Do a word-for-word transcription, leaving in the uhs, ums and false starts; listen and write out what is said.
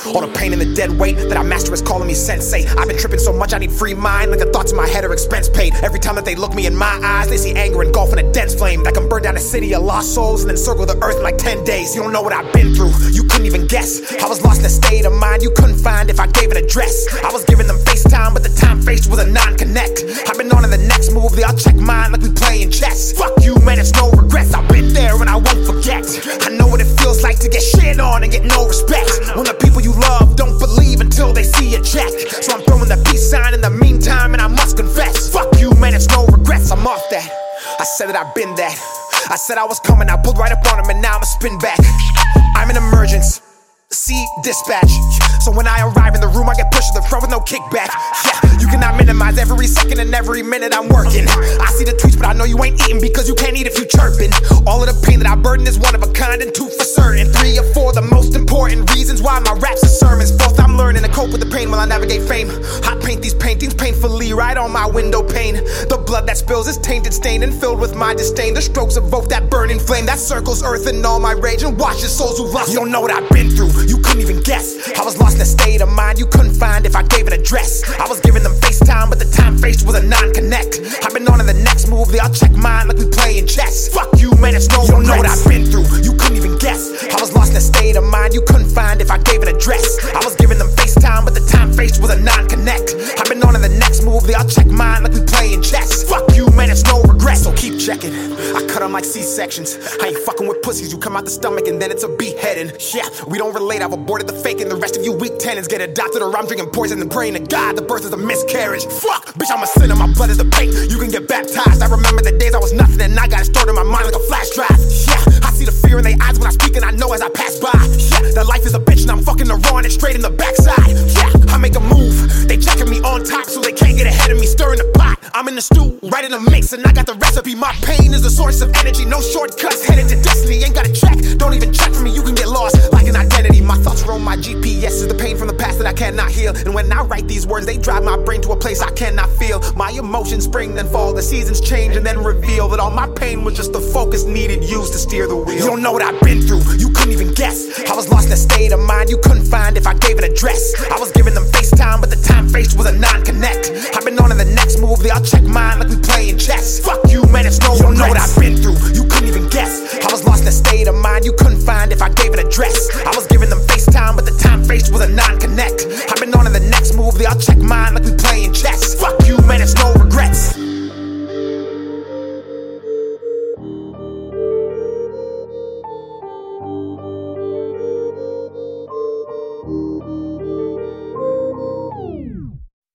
All the pain and the dead weight that I master is calling me sensei. I've been tripping so much I need free mind, like the thoughts in my head are expense paid. Every time that they look me in my eyes, they see anger engulfing a dense flame that can burn down a city of lost souls and then circle the earth in like ten days. You don't know what I've been through, you couldn't even guess. I was lost in a state of mind you couldn't find if I gave an address. I was giving them FaceTime, but the time faced was a non-connect. I've been on to the next move, they all check mine like we playing chess. Fuck you, man, it's no regrets. I've been there and I won't forget. I know what it feels like to get shit on and get no respect. When the people you love don't believe until they see a check. So I'm throwing the peace sign in the meantime, and I must confess, fuck you, man, it's no regrets. I'm off that. I said that I've been that. I said I was coming, I pulled right up on him, and now I'm a spin back. I'm an emergence. See, dispatch. So when I arrive in the room, I get pushed to the front with no kickback. Yeah, you cannot minimize every second and every minute I'm working. I see the tweets, but I know you ain't eating because you can't eat if you chirping. All of the pain that I burden is one of a kind and two for certain. Three or four, the most important reasons why my raps are sermons. Fourth, I'm learning to cope with the pain while I navigate fame. I paint these paintings painfully right on my window pane. The blood that spills is tainted, stained, and filled with my disdain. The strokes evoke that burning flame that circles earth in all my rage and washes souls who lost. You don't know what I've been through, you couldn't even guess. I was lost in a state of mind you couldn't find if I gave an address. I was giving them FaceTime, but the time faced was a non-connect. I've been on to the next move, they all check mine like we playing chess. Fuck you, man, it's no regrets. You don't know what I've been through, you couldn't even guess. I was lost in a state of mind you couldn't find if I gave an address. I was giving them FaceTime, but the time faced was a non-connect. I've been on to the next move, they all check mine like we playing chess. Fuck you, man, it's no regrets. So keep checking, I cut them like C-sections. I ain't fucking with pussies, you come out the stomach and then it's a beheading. Yeah, we don't relate, I've aborted the fake and the rest of you weak tenants get adopted, or I'm drinking poison and praying to God the birth is a miscarriage. Fuck, bitch, I'm a sinner, my blood is the paint. You can get baptized. I remember the days I was nothing and I got it stored in my mind like a flash drive. Yeah, I see the fear in their eyes when I speak and I know as I pass by. Yeah, that life is a bitch and I'm fucking the raw and it's straight in the backside. Yeah, I make a move, they checking me on top so they can't get ahead of me, stirring the pot. I'm in the stew, right in the mix, and I got the recipe. My pain is the source of energy, no shortcuts, headed to destiny. Ain't gotta check, don't even check for me, you can get lost like an identity. My thoughts roam my G P S is the pain from the past that I cannot heal. And when I write these words, they drive my brain to a place I cannot feel. My emotions spring then fall, the seasons change and then reveal that all my pain was just the focus needed used to steer the wheel. You don't know what I've been through, you couldn't even guess. I was lost in a state of mind you couldn't find if I gave an address. I was giving them FaceTime, but the time faced was a non-connect. I've been on to the next move, they all check mine like we playing chess. Fuck you, man, it's no regrets. You don't know what I've been through, you couldn't even guess. I was lost in a state of mind you couldn't find if I gave an address. I was giving them FaceTime, but the time faced was a non-connect. I've been on to the next move, they all check mine like we playing chess. Fuck you, man, it's no regrets.